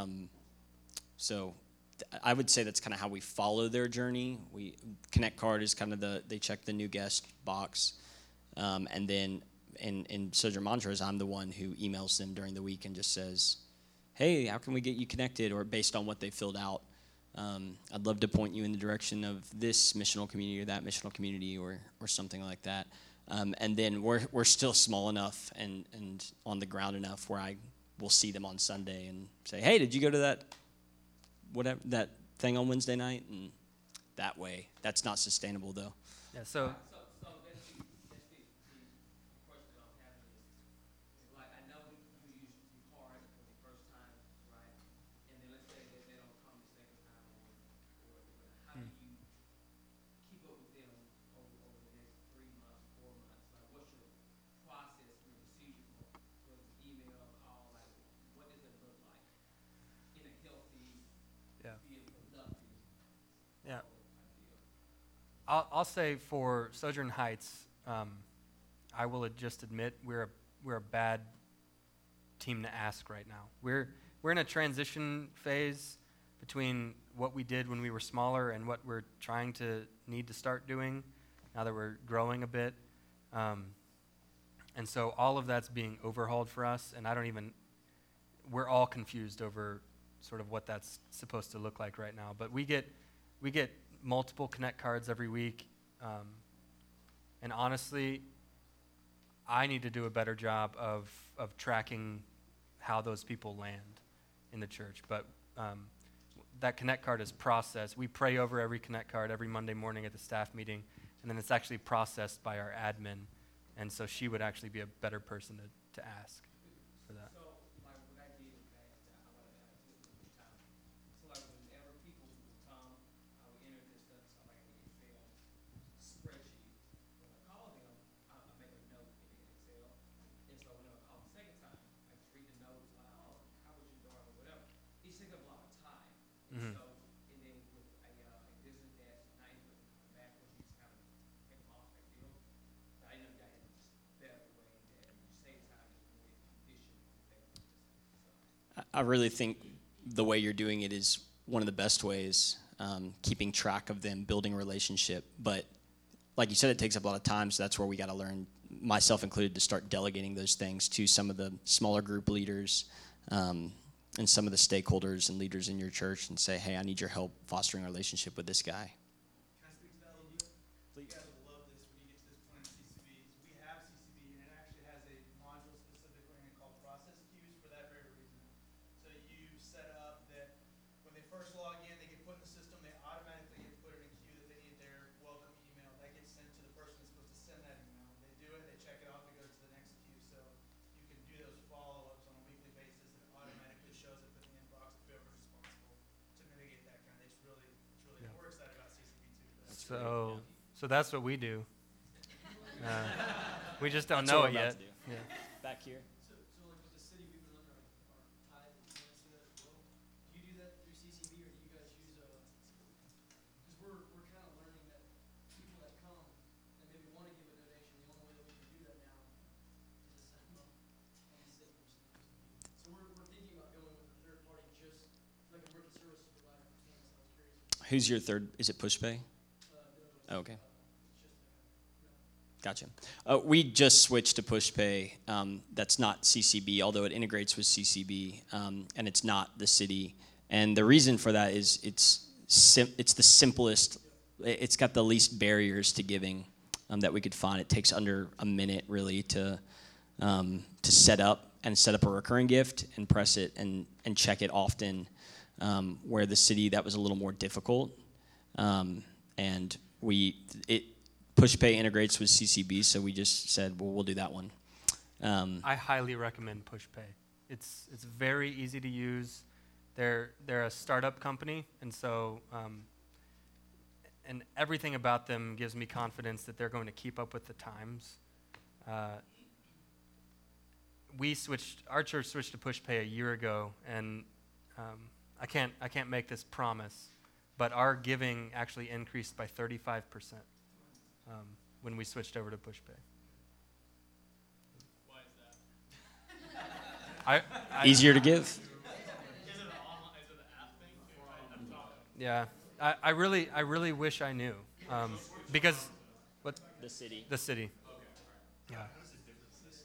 So I would say that's kind of how we follow their journey. Connect card is kind of they check the new guest box. And then in Sojourn Montrose, I'm the one who emails them during the week and just says, hey, how can we get you connected? Or based on what they filled out, I'd love to point you in the direction of this missional community or that missional community or something like that. And then we're still small enough and on the ground enough where I will see them on Sunday and say, hey, did you go to that thing on Wednesday night? And that way, that's not sustainable though. Yeah, so So that's the question I was having is like, I know you usually hard for the first time, right? And then let's say that they don't come the second time, or how do you keep up with them over the next 3 months, 4 months? Like, what's your process, your procedure for email, call? Like, what does it look like in a healthy, yeah. being productive? Yeah. Ideal? I'll say for Sojourn Heights, I will just admit we're a bad team to ask right now. We're in a transition phase between what we did when we were smaller and what we're need to start doing now that we're growing a bit. And so all of that's being overhauled for us, and we're all confused over sort of what that's supposed to look like right now. But we get multiple Connect cards every week, and honestly, I need to do a better job of tracking how those people land in the church. But that Connect card is processed. We pray over every Connect card every Monday morning at the staff meeting, and then it's actually processed by our admin, and so she would actually be a better person to ask for that. So, like, what I did in the past, I wanted to do it this time. So, like, whenever people would come, I would enter this stuff, so like an Excel spreadsheet. When I call them, I make a note in the Excel. And so, when I call the second time, I just read the notes, like, oh, how was your daughter, or whatever. These take up a lot of time. Mhm. So, and then with a business that's not even back when you just kind of take them off that deal. But I know you got just better way that you save time just more efficient and effective. So. I really think the way you're doing it is one of the best ways, keeping track of them, building a relationship. But like you said, it takes up a lot of time, so that's where we got to learn, myself included, to start delegating those things to some of the smaller group leaders and some of the stakeholders and leaders in your church and say, hey, I need your help fostering a relationship with this guy. Can I speak to that a little bit? You guys will love this when you get to this point in CCB. We have CCB, and it actually has a module specifically in it called process queues for that very reason. So you set up that when they first log in, they get put in the system, they automatically get put in a queue that they need their welcome email. That gets sent to the person that's supposed to send that email. They do it, they check it off, it goes to the next queue. So you can do those follow-ups on a weekly basis, and it automatically shows up in the inbox of whoever's responsible to mitigate that kind of. It's really Yeah. we're excited about CCB too. So that's what we do. We just don't That's know what it we're yet. about to do. Yeah. Back here. So like with the city, we've been under our tithe and plans through that as well. Do you do that through CCB, or do you guys use because we're kind of learning that people that come and maybe want to give a donation, the only way that we can do that now is to send them on the system. So we're thinking about going with a third party, just like a merchant service provider for teams. So I was curious. Who's your third? Is it PushPay? No, Okay. it's just Gotcha. We just switched to PushPay. That's not CCB, although it integrates with CCB, and it's not the city. And the reason for that is it's the simplest. It's got the least barriers to giving that we could find. It takes under a minute really to set up a recurring gift and press it and check it often. Where the city, that was a little more difficult, and PushPay integrates with CCB, so we just said, well, we'll do that one. I highly recommend PushPay. It's very easy to use. They're a startup company, and so and everything about them gives me confidence that they're going to keep up with the times. Our church switched to PushPay a year ago, and I can't make this promise, but our giving actually increased by 35%. When we switched over to PushPay. Why is that? Easier to give. Is it an app thing too? I'm talking. Yeah, I really wish I knew, because what The city. the city. Okay, all right. Yeah. This is different. This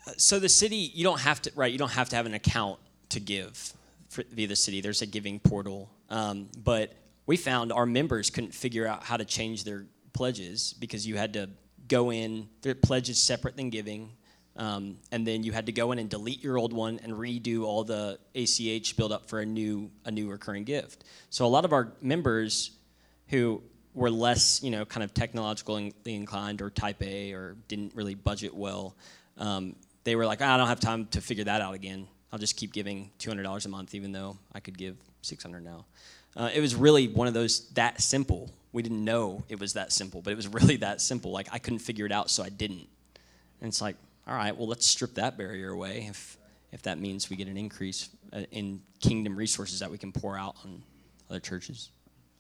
So the city, you don't have to, right? You don't have to have an account to give via the city. There's a giving portal, but we found our members couldn't figure out how to change their pledges because you had to go in. Their pledge is separate than giving, and then you had to go in and delete your old one and redo all the ACH build up for a new recurring gift. So a lot of our members who were less, kind of technologically inclined or type A or didn't really budget well, they were like, I don't have time to figure that out again. I'll just keep giving $200 a month, even though I could give $600 now. It was really one of those that simple. We didn't know it was that simple, but it was really that simple. Like I couldn't figure it out, so I didn't. And it's like, all right, well, let's strip that barrier away if that means we get an increase in kingdom resources that we can pour out on other churches.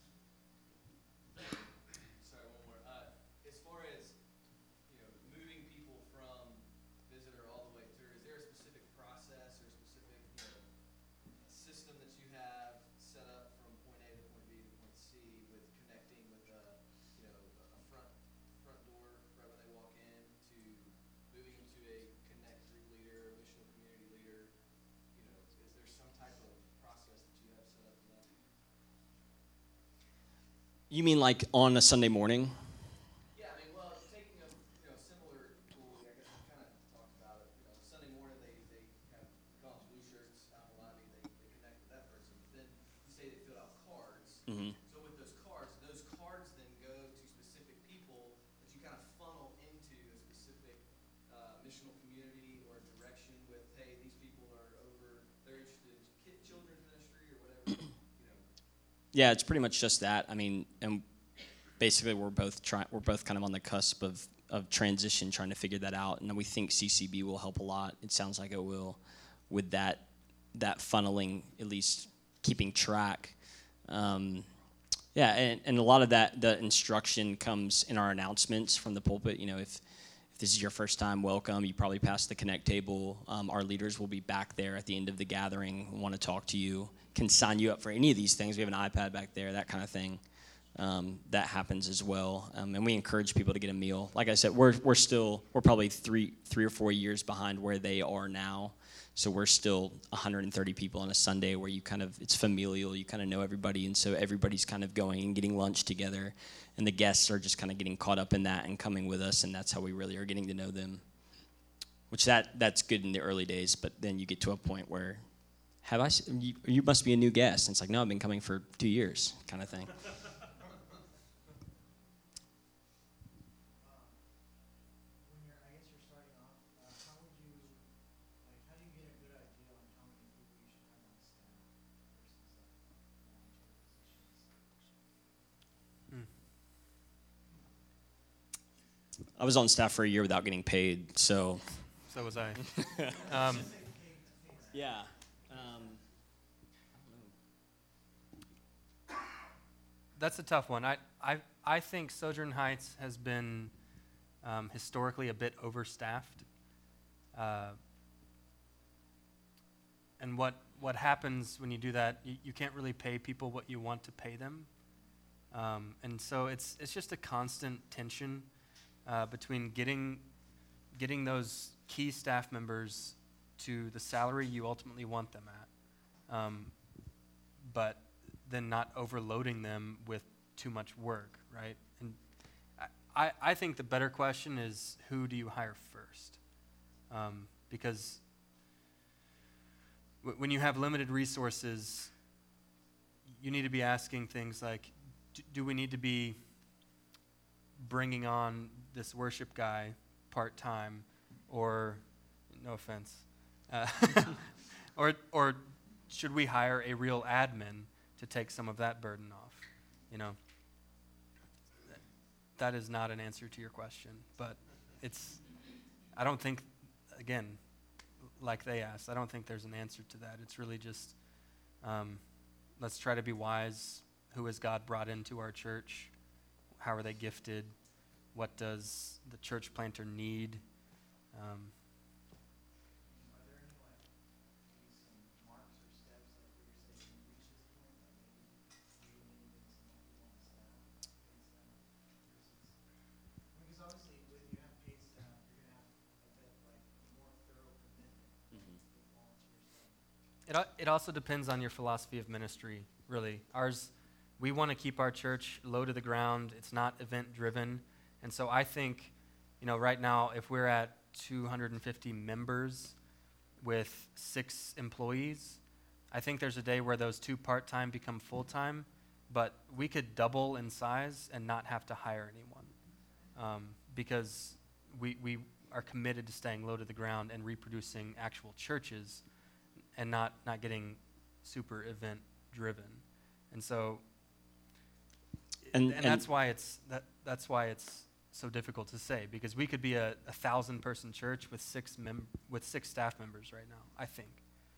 You mean like on a Sunday morning? Yeah, I mean, well, taking a similar tool, I guess we kind of talked about it. Sunday morning they have college blue shirts out in the lobby. They connect with that person. But then you say they fill out cards. Mm-hmm. So with those cards then go to specific people that you kind of funnel into a specific missional community or direction with, hey, these people are over, they're interested in children's ministry or whatever. Yeah, it's pretty much just that. I mean, and basically we're both kind of on the cusp of transition, trying to figure that out, and we think CCB will help a lot. It sounds like it will, with that funneling, at least keeping track. And a lot of that, the instruction comes in our announcements from the pulpit. If this is your first time, welcome. You probably passed the Connect table. Our leaders will be back there at the end of the gathering, want to talk to you, can sign you up for any of these things. We have an iPad back there, that kind of thing. That happens as well. And we encourage people to get a meal. Like I said, we're probably three or 4 years behind where they are now. So we're still 130 people on a Sunday where it's familial, you kind of know everybody, and so everybody's kind of going and getting lunch together, and the guests are just kind of getting caught up in that and coming with us, and that's how we really are getting to know them. Which that's good in the early days, but then you get to a point where, you must be a new guest. And it's like, no, I've been coming for 2 years, kind of thing. I was on staff for a year without getting paid, so. So was I. Yeah. That's a tough one. I think Sojourn Heights has been historically a bit overstaffed. And what happens when you do that, you can't really pay people what you want to pay them. And so it's just a constant tension between getting those key staff members to the salary you ultimately want them at, but then not overloading them with too much work, right? And I think the better question is, who do you hire first? Because when you have limited resources, you need to be asking things like, do we need to be bringing on this worship guy part-time, or, no offense, or should we hire a real admin to take some of that burden off? That is not an answer to your question, but I don't think, again, like they asked, I don't think there's an answer to that. It's really just, let's try to be wise. Who has God brought into our church? How are they gifted? What does the church planter need? Are there any maybe some marks or steps where you're saying you reach this point, maybe getting some more people on the staff, paid staff, versus, because obviously when you have paid staff, you're gonna have a more thorough It also depends on your philosophy of ministry, really. We want to keep our church low to the ground. It's not event-driven. And so I think, right now, if we're at 250 members with 6 employees, I think there's a day where those 2 part-time become full-time, but we could double in size and not have to hire anyone because we are committed to staying low to the ground and reproducing actual churches and not getting super event-driven. And so, and that's why it's so difficult to say, because we could be a 1,000-person church with 6 staff members right now, I think.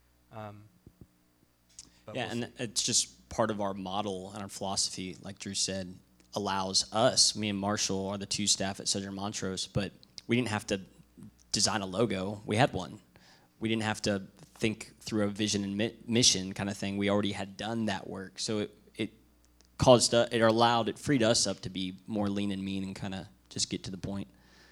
And it's just part of our model and our philosophy, like Drew said, allows us, me and Marshall are the 2 staff at Southern Montrose, but we didn't have to design a logo. We had one. We didn't have to think through a vision and mission kind of thing. We already had done that work. So it freed us up to be more lean and mean and kind of just get to the point.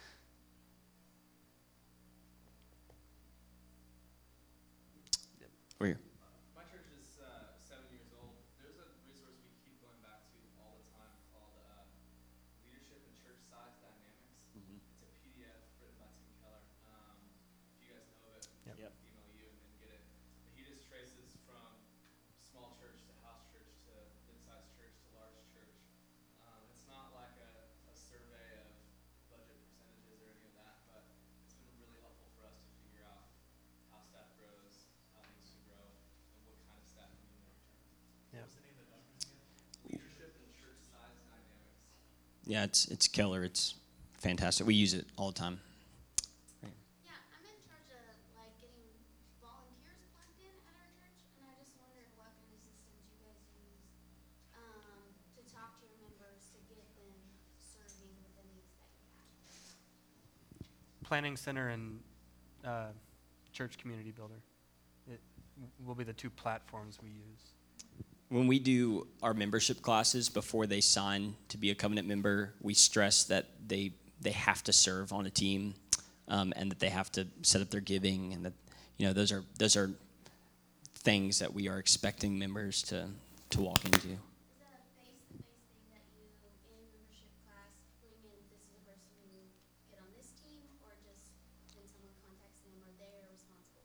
We're here. My church is 7 years old. There's a resource we keep going back to all the time called Leadership and Church Size Dynamics. Mm-hmm. It's a PDF written by Tim Keller. If you guys know of it, Yep. email you and get it. But he just traces from small church to house church to mid-sized church to large church. It's not like a survey of budget percentages or any of that, but it's been really helpful for us to figure out how staff grows, how things should grow, and what kind of staff we need in return. Yeah. What's the name of the document again? Leadership and Church Size Dynamics. Yeah, it's Keller. It's fantastic. We use it all the time. Yeah, I'm in charge of getting volunteers plugged in at our church, and I just wondered what kind of systems you guys use to talk to your members to get them serving with the needs that you have. Planning Center and Church Community Builder. It will be the 2 platforms we use. When we do our membership classes before they sign to be a covenant member, we stress that they have to serve on a team, and that they have to set up their giving, and that those are things that we are expecting members to walk into. Is that a face-to-face thing that you, in membership class, bring in, this is a person you get on this team, or just when someone contacts them, or they're responsible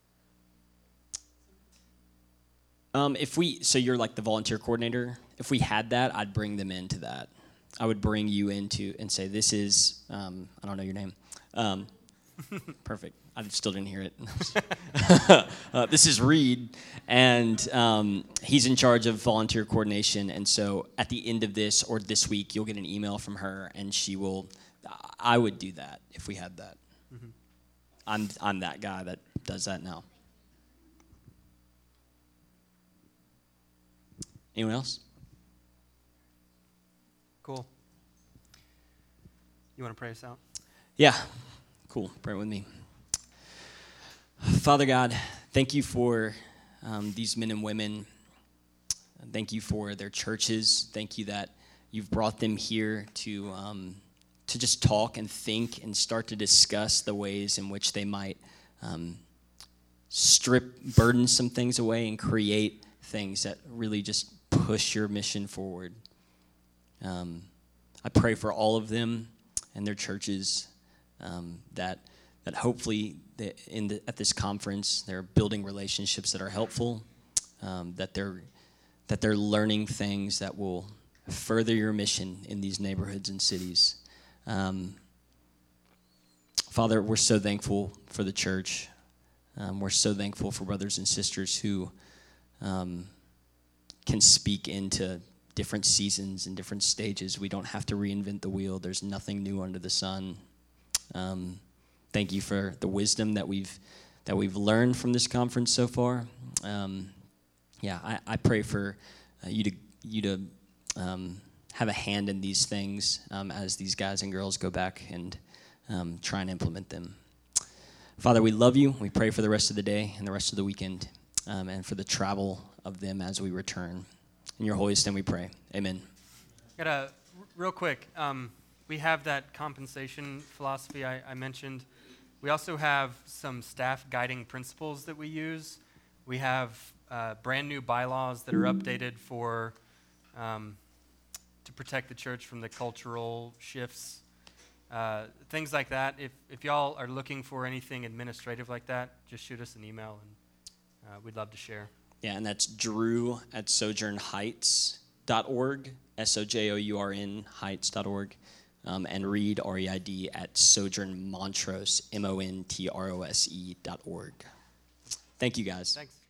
for something? So you're like the volunteer coordinator. If we had that, I'd bring them into that. I would bring you into and say, this is, I don't know your name. Perfect. I still didn't hear it. This is Reed, and he's in charge of volunteer coordination. And so at the end of this or this week, you'll get an email from her, and I would do that if we had that. Mm-hmm. I'm that guy that does that now. Anyone else? Cool. You want to pray us out? Yeah. Cool. Pray with me. Father God, thank you for these men and women. Thank you for their churches. Thank you that you've brought them here to just talk and think and start to discuss the ways in which they might strip burdensome things away and create things that really just push your mission forward. I pray for all of them and their churches, that hopefully at this conference they're building relationships that are helpful, that they're learning things that will further your mission in these neighborhoods and cities. Father, we're so thankful for the church. We're so thankful for brothers and sisters who can speak into different seasons and different stages. We don't have to reinvent the wheel. There's nothing new under the sun. Thank you for the wisdom that we've learned from this conference so far. I pray for you to have a hand in these things as these guys and girls go back and try and implement them. Father, we love you. We pray for the rest of the day and the rest of the weekend, and for the travel of them as we return. In your holiest name we pray. Amen. Real quick, we have that compensation philosophy I mentioned. We also have some staff guiding principles that we use. We have brand new bylaws that are updated for to protect the church from the cultural shifts, things like that. If y'all are looking for anything administrative like that, just shoot us an email, and we'd love to share. Yeah, and that's Drew at sojournheights.org, SOJOURN Heights.org, and Reed, REID, at sojournmontrose, MONTROSE.org. Thank you, guys. Thanks.